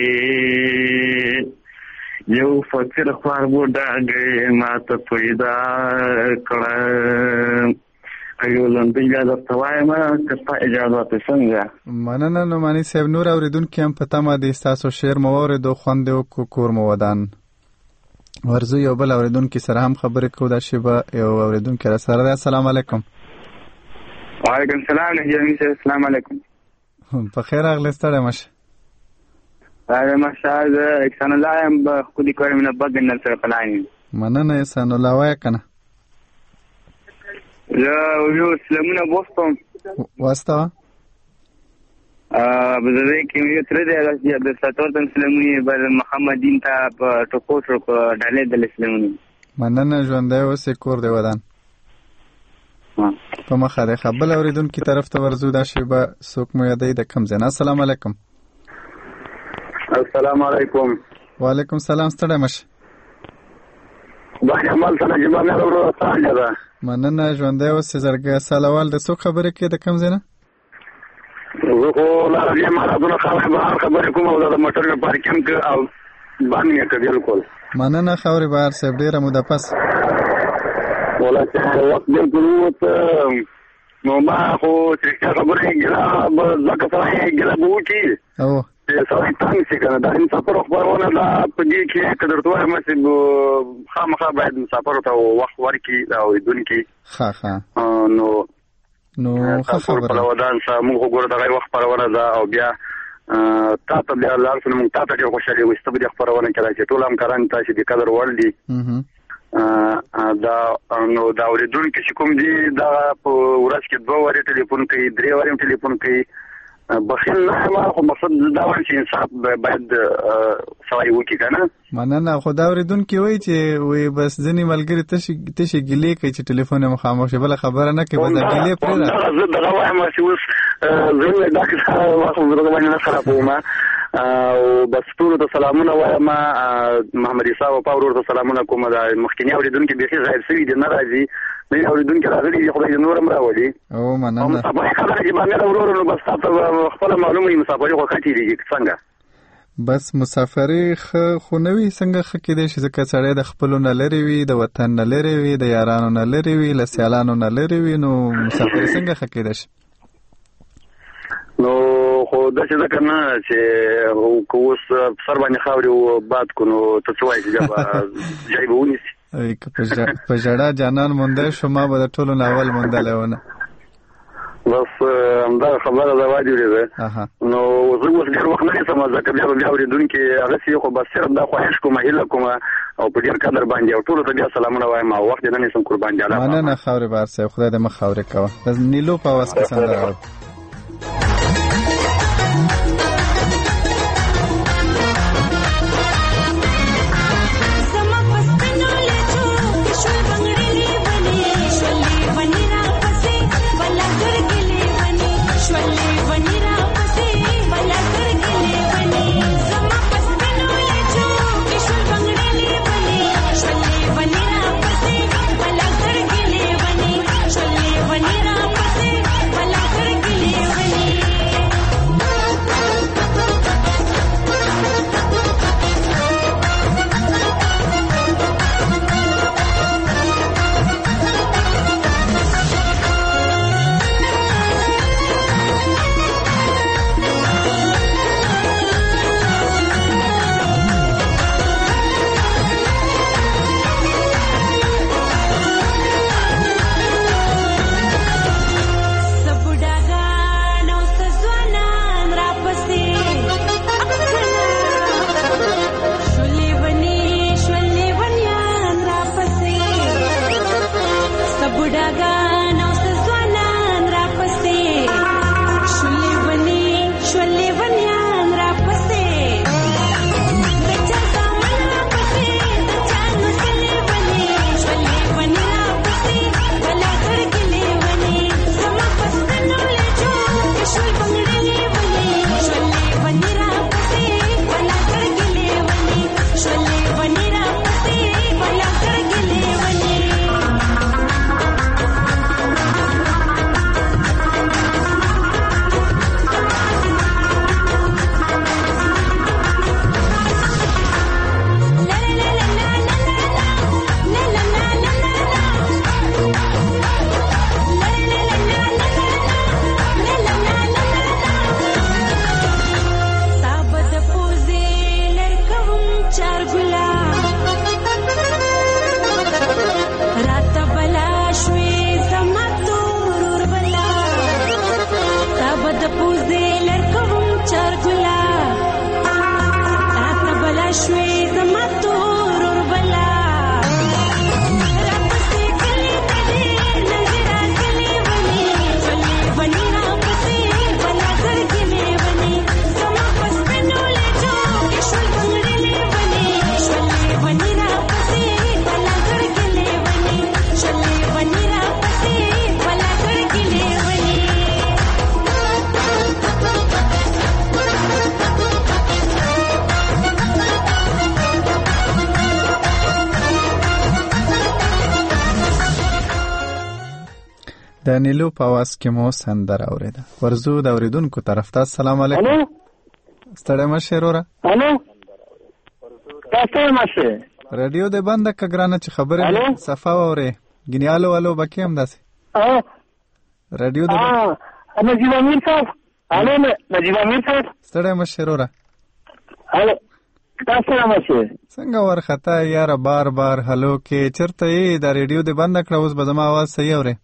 یو فقیر خوار بوډاګی ما ته پیدا کړه. یو لنډۍ بیا درته وایم که ستا اجازت وي. څنګه؟ مننه نعماني صاحب. نور اورېدونکي هم په تمه دي ستاسو شعر مو واورېدو، خوند یې وکړو، کور مو ودان. ورځو یو بل اورېدونکي سره هم خبرې کوو. دا شیبه یو اورېدونکي را سره دی. السلام علیکم. وعلیکم السلام نجیب صاحب. السلام علیکم. په خیر راغلی. ستړی مه شه. ماشا زه احسان الله یم. ښکلي کور مې نه بد نن سره په لاین یم. مننه احسان الله. وایه که نه؟ زه یو سلامونه بوستم واستوه. په زړه کې مې یو تره دی عبدالستار ته سلامونې، بل محمد دین ته په ټوکوټو په ډالۍ دلې سلامونې. مننه ژوندی اوسې، کور دی ودان. په مخه دی. بل اورېدونکي طرف ته ورځو. دا شیبه څوک مو یادوي د کوم ځای نه؟ السلام علیکم. السلام علیکم. وعلیکم السلام. ستړی مه شه. دا جمال ته نجیب عامر وروره څنګه ده؟ مننه ژوندی اوسې. زړګی سالوال د څوک خبرې کوي د کوم ځای نه؟ زه خو لارې مرادونه بهر خبرې کوم او دا د موټر نه پارکینګ او بند یې که بلکل. مننه خاورې بهر صاحب. ډېره موده پس ولا چې وخت بلکل ووت نو ما خو چې رښتیا خبرې ګیله به ځکه سره یې ګیله به وکړي سړی تنګ شي که نه. دا مسافر خپرونه ده په دې کې که درته وایم چې خامخا باید مسافرو ته وخت ورکړي دا اورېدونکي. نو ښه خبره ده. ودان سه موږ خو ګوره دغه وخت خپرونه ده او بیا تا ته بیا لاړ شو نو موږ تا ته ډېر خوشحالي وایستو په دې خپرونه کې ده چې ټول همکاران تاسې د قدر وړ دي. دا نو دا اورېدونکي چې کوم دي دا په ورځ کې 2 وارې ټلیفون کوي، 3 وارې ټلیفون کوي. بخیل نه یم خو مقصد دا وایم چې انصاف باید سړی وکړي که نه. مننه. خو دا اورېدونکي وایي چې وایي بس ځینې ملګري تشې ګیلې کوي چې ټلیفون یې مخامخ شي، بله خبره نه کوي. بس دا ګیلې پرېږده. زه دغه وایم چې اوس زه مې دا کیسه دغه باندې نه خرابوم او بس ټولو ته سلامونه وایم. محمد عیسی وفا ورور ته سلامونه کوم. دا مخکیني اورېدونکي بیخي ظاهر شوي دي نه راځي. نوي اورېدونکي راغلي دي، خدای دې نور هم راولي. مننه. مسافري خبره چې باندې ورور نو بس تاسو خپله معلومه وي مسافري خو ښه تېرېږي. څنګه؟ بس مسافري خو نه وي. څنګه ښه کېدی شي؟ ځکه سړی د خپلو نه لرې وي، د وطن نه لرې وي، د یارانو نه لرې وي، له سیالانو نه لرې وي، نو مسافري څنګه ښه کېدی شي؟ نو خو داسې ځکه نه چې که اوس سر باندې خاورې و باد کو نو ته څه وایې چې جای به ونیسي. په ژړا جانان مونده شو ما به د ټولو ناول موندلی ونه. بس همدغه خبره ده واجبې ده. نو زه اوس ډېر وخت نه نیسم ځکه بیا به اورېدونکي هغسې خو بس صرف دا خواهش کوم هیله کوم او په ډېر قدر باندې او ټولو ته بیا سلامونه وایم او وخت یې نه نیسم قربان جاله. مننه خاورې بار صاحب خدای دې مخ خاورې کوه. د نیلو په اواز کې سندره د نیلو په اواز کې مو سندره اورېده. ورځو د اورېدونکو طرف ته السلام علیکم. ستړی مشه وروره. الو تاسو مشه رادیو دې بنده که ګرانه چې خبرې صفا واورې ګنیالو والو بکې هم داسې رادیو دې نجیب امیر صاحب. الو نجیب امیر صاحب ستړی مشه وروره. الو تاسو مشه څنګه ورخطا یاره بار بار هلو کې چرته یې دا رادیو دې بنده کړه اوس به زما اواز صحیح اورې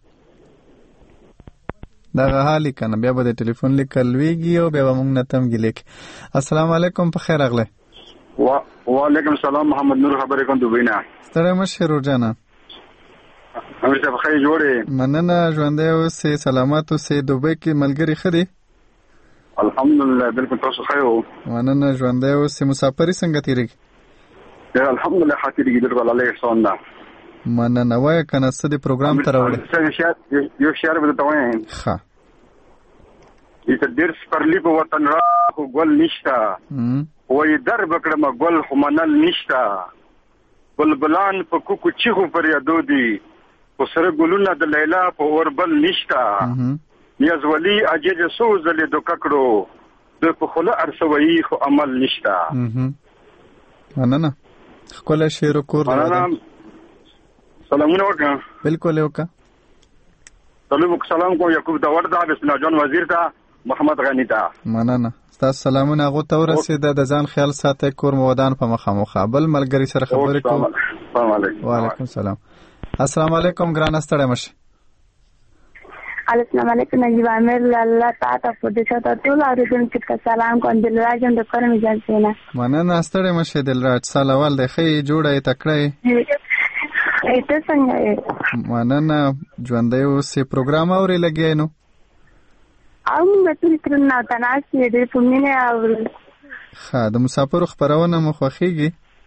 دغه حالي کنه بیا به د ټلیفون لیکل ویږي او بیا به موږ نه تم ګیلیک. السلام علیکم په خیر اغله. وعلیکم السلام محمد نور خبرې کوم دوی نه ستړی مشه ورور جانه. امیر صاحب خیر جوړې مننه ژوندی اوسې سلامت اوسې دوبۍ کې ملګري ښه دي؟ الحمدلله بالکل تاسو ښه یو مننه ژوندی اوسې مسافري څنګه تېرېږي؟ الحمدلله ښه تېرېږي بالکل الله احسان ده. مننه وایه که نه څه دې پروګرام ته راوړې؟ یو شعر به درته وایم. ښه چې ډېر سپرلي په وطن را خو ګل نشته وایي در به کړمه ګل خو منل نشته بلبلان په کوکو چیغو فریادو دي خو سره ګلونه د لیلا په اوربل نشته نیازولي عجیز څو ځلې دوکه کړو دوی په خوله ارسوي خو عمل نشته. مننه ښکلی شعر و کور سلامونه وکړه. بالکل یې وکړه. سلام کوم یعقوب داور دا بسم الله جان وزیر ته محمد غنی ته مننه تاسو سلامونه غو ته ورسېده د ځان خیال ساتئ کور مودان په مخامخ بل ملګری سره خبرې کوو السلام علیکم وعلیکم السلام السلام علیکم ګران ستړی مشه السلام علیکم نجیب عامر الله تعالی په دې سره ټول اوریدونکو ته سلام کوم دلراج د کورم جنسینا مننه ستړی مشه دلراج سلام د خې جوړه تکړه ایته څنګه مننه ژوندې اوسې پروګرام اوري لګی نو او موږ ټول ترنه تناسي دې په مینه او د مسافر خبرونه مو خوښیږي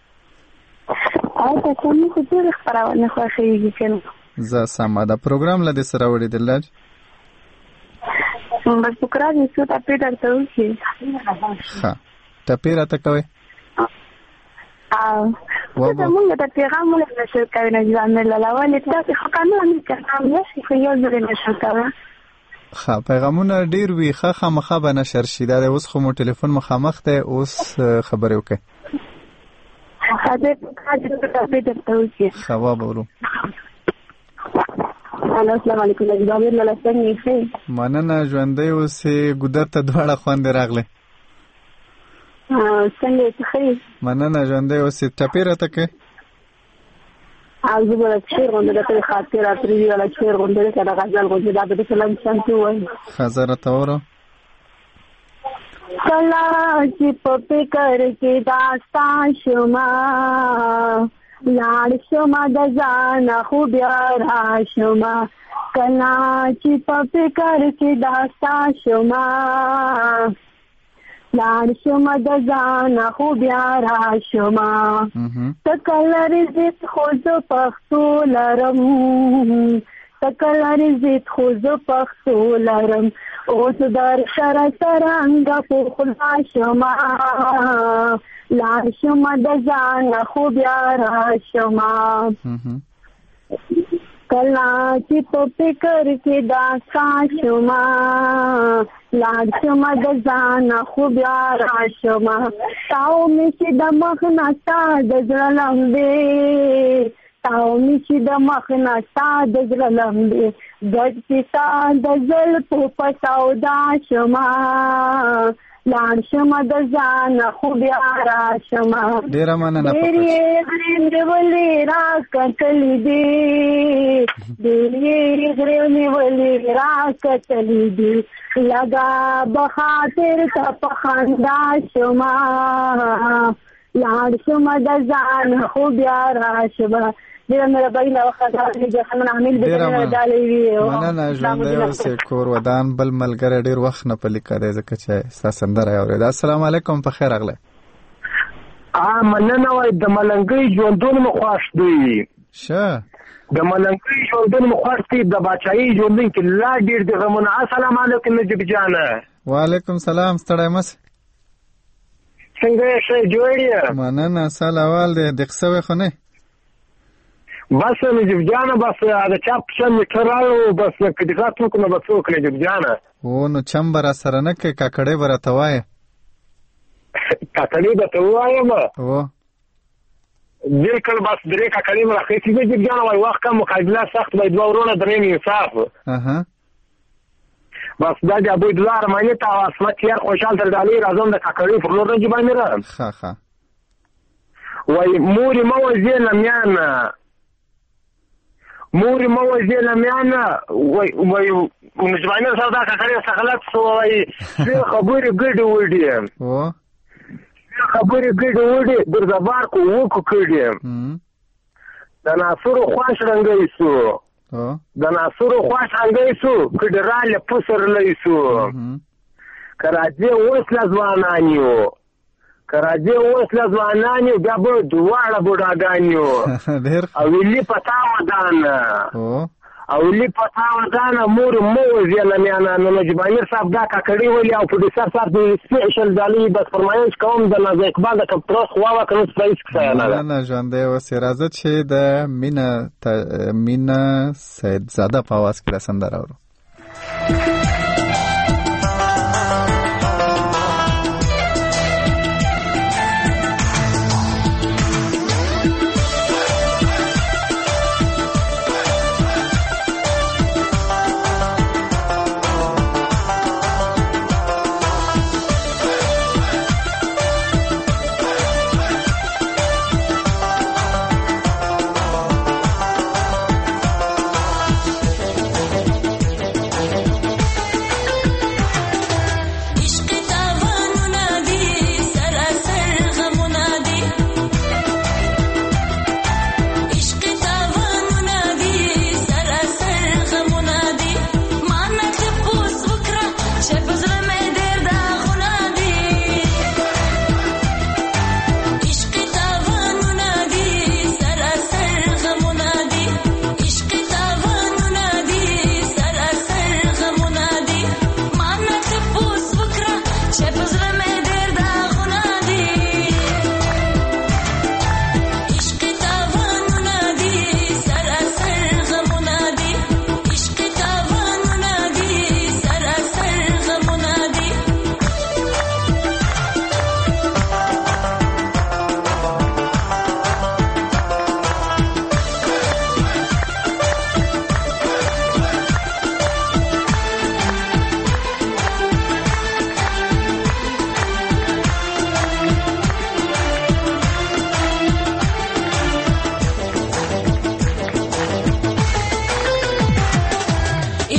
او ته کوم څه خبرونه خوښیږي کنه زه سم دا پروګرام لدې سره وړي دلراج بس بکرا دې څه ته پیډر ته وشي ها ته پیرا ته کوي څه موږ ته پیغام ولې نشو کوي نه ځان له لاولې تاسو خو قانون کوم نشي خو یو ځل نشو کوي ښه پیغامونه ډیر وی ښه مخه به نشر شي دا اوس خو مو ټلیفون مخامخ ته اوس خبرې وکړي خوا بولو السلام علیکم جناب الله څنګه مننه ژوندې اوسې ګودر ته دواړه خوندې راغله څنګه ښه مننه ژوندې اوسې ټپیره ته کې از بوله شعر غونډه ته خاطر اترې ولا شعر غونډه ته غزل غونډه دا به سلام شانتي وای خزر تورو کلا چې په فکر کې داستان شوما لاړ شوما د ځان خو بیا را شوما کلا چې په فکر کې داستان شوما لاړ شوما د ځان خو بیا را شوما تکلر زیت خوځ پښتو لرم تکلر زیت خوځ پښتو لرم اوس در سره څنګه په خلا شوما لاړ شوما د ځان خو بیا را شوما کلا چې په فکر کې داستان شوما لاړ شوما د ځان خو بیا را شوما تاو مې چې د مخ نه ستا د زړه لمبې تاو مې چې د مخ نه ستا د زړه لمبې ګډ چې ستا د زلفو په سودا شوما لاړ شوما د ځان خو بیا را شوما ډېره مننه ډېرې ولې راکتلې دي ډېرې ولې راکتلې دي لگا بخاطر ته په خندا شوما لاړ شوما د ځان خو بیا را شوما ډېره مهرباني وکړه د خلنو عامل به ډالې وي مننه ژوندې اوسې کور ودان بل ملګری ډېر وخت نه پلي کړی ځکه چې ستا سندره یې اورېده السلام علیکم په خیر راغلی مننه وای د ملنګۍ ژوندون مو خوښ دی شه د ملنګۍ ژوندون مو خوښ دی د باچایي ژوندون کې لا ډېر د غمونه السلام علیکم نجیب جانه وعلیکم سلام ستړی مس څنګه یې ښه جوړ یې مننه سال اول دی دقیق سوی خو نه بس نجیب جانه بس د چا پښه مې ټراو بس کډیګات وکړو بس وکړو نجیب جانه او نو چم به را سره نه کوې کاکړۍ به راته وایې کاکړۍ به ته ووایم او بالکل بس درې کاکړۍ مې راخېستې نجیب جانه وایي وخت کم مقابله سخت به دوه ورونه درېیم انصاف بس دا د ابوالله رحماني ته او عصمت یار خوشحال تر ډالۍ راځم د کاکړۍ پر لور نجیب امیر ښه وایي مورې مه وځې لمیانه مورې مه وځې لمیانه وایي نجیب امیر صاحب دا کاکړۍ څه غلط شو وایي خبرې ګډې وډې خبرې ګډې وډې در زبار کو وکو کړې د ناصرو خواش رنګی سو د ناصرو خواش رنګی سو کډراله پسرلی سو کراځي اوس لځوانانیو کراځي اوس لځوانانیو بیا به دواړه بوډاګانیو او ویلي پتا ودان او ویلي پتا ودان مور مو وزیل میانا نو نجیب امیر صاحب دا کاکړی ویلی او پروډوسر صاحب د سپیشل ډالۍ بس فرمایش کوم د نازک اقبال د کمپروس خوا کنه سپیس کسانه نه ژوندې اوسې راځه چې د مینا سید زاده په आवाज کې سندره اورو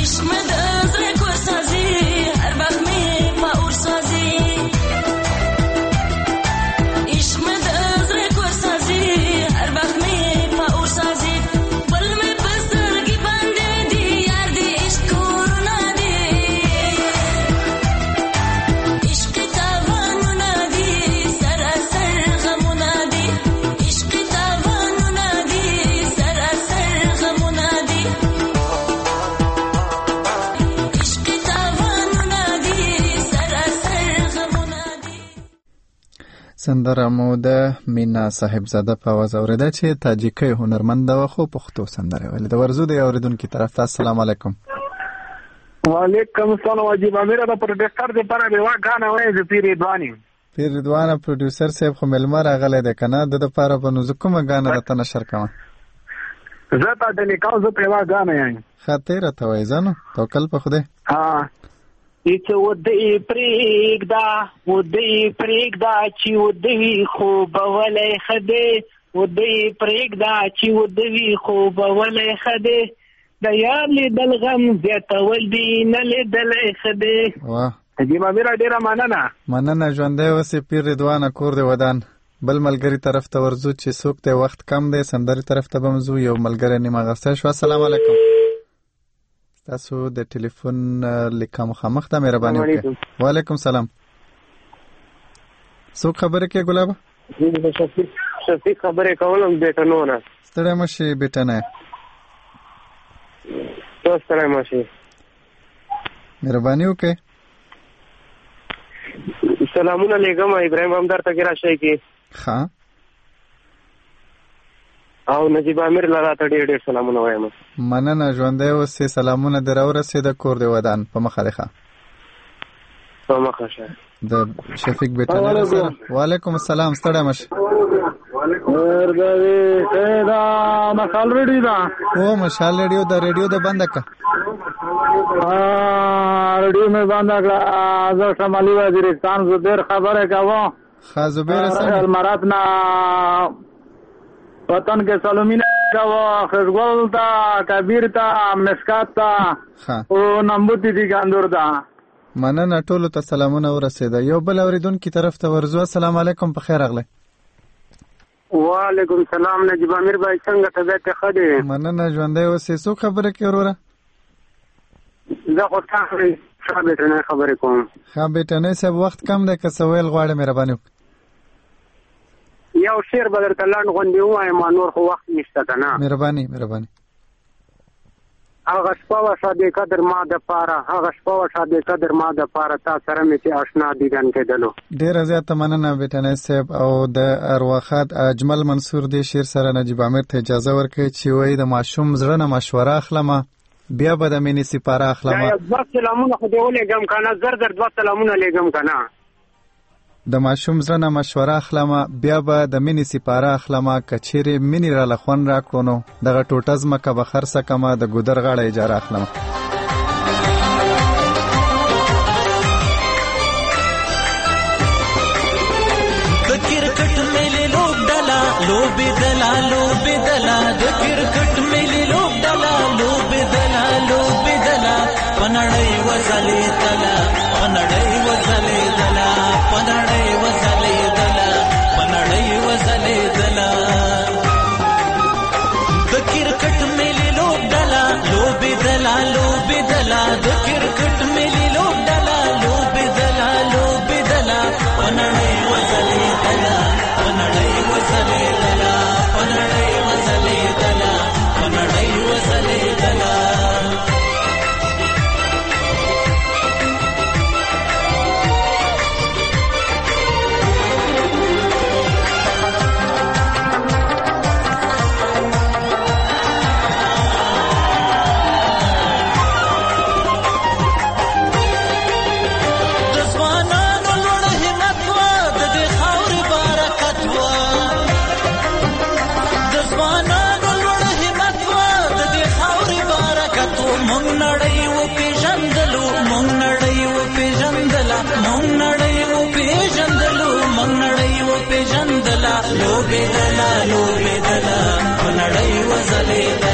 سندره مو د مینا صاحبزاده په आवाज اوریده چې تاجیکي هنرمند و خو پښتو سندره ویل. د ورزو د اوریدونکو طرف ته السلام علیکم. وعلیکم السلام. واجب امیر د پروډوسر د پر به غاڼه وای د پیر ردوانی. پیر ردوانه پروډوسر صاحب خو ملمر غلې ده کنه د لپاره په نو کومه غاڼه راته نشر کوم. زه ته د لیکاو زه په غاڼه یم. خاطر ته وای زنه توکل په خوده. ها ایت ودی پریګدا چې ودی خو بولې خده ودی پریګدا چې ودی خو بولې خده د یار لیدل غم زیاتول دی نه لیدل خده. واه دې ما میرا ډیره مننه ژوندې وسې پیر ردوانه کور دی ودان بل ملګری طرف ته ورزو چې څوک ته وخت کم دی سندري طرف ته بمزو یو ملګری نیمه غسته شو. السلام علیکم. تاسو د ټلیفون لیکم خامخ ته مهرباني وکړئ. وعلیکم السلام. څوک خبره کوي ګلاب؟ شفیق خبره کولم بیٹه نو نه. ستړی مشي بیٹه نه. تاسو ستړی مشي. مهرباني وکړئ. سلامونه علیکم ابراهیم همدار ته راشي کی. ها او نجیب امیر لراته ډېر سلامونه وایم. مننه ژوندې اوسې سلامونه دراورسې د کور دی ودان په مخه ده. په مخه شه د شفیق بیٹه نه سره. وعلیکم السلام. ستړی مشه. ورګوي دا مشال ریډیو دا. او مشال ریډیو د ریډیو د بند کا. ریډیو مې بند کړه. زه شمالي وزیرستان زبیر خبره کوم. زبیر سره المراتنا وطن کے سلومین کا وہ خشگول تا کبیر تا مسکات تا او نمبوتی دی ګاندور دا. مننه ټولو ته سلامونه ورسېده. یو بل اوریدونکو طرف ته ورزو. السلام علیکم. په خیر راغلی. وعلیکم السلام. نجیب امیر بھائی څنګه طبیعت ښه دی؟ مننه ژوندی اوسې. څوک خبره کوي وروره؟ زه خو تاسو ښه بیټنۍ خبرې کوم. ښه بیټنۍ صاحب وخت کم دی که څه ویل غواړې مهرباني وکړه. یو شعر به درته لنډ غوندې ووایم نور خو وخت نشته که نه. مهرباني. هغه شپه وه شادې قدر ما دپاره تا سره مې چې اشنا دیدن کېدلو. ډېره زیاته مننه بیټنۍ صاحب. او د ارواښاد اجمل منصور دې شعر سره نجیب امیر ته اجازه ورکړئ چې وایي د ماشوم زړه نه مشوره اخلمه بیا به د مینې سپاره اخلمه. دوه سلامونه خو دې ولېږم که نه زر دوه سلامونه لېږم که نه. د ماشوم زړه نه مشوره اخلمه بیا به د مینې سپاره اخلمه که چیرې مینې راله خوند راکړو نو دغه ټوټه ځمکه به خرڅه کمه د ګودر غاړه اجاره اخلمه. د کرکټ ملي لوبډله لوبېدله د کرکټ ملي لوبډله لوبېدله په نړۍ وځلېدله د کرکټ ملي لوبډله لوبېدله د کرکټ ملي لوبډله لوبېدله په نړۍ وځلېدله لوبېدله په نړۍ وځلېدله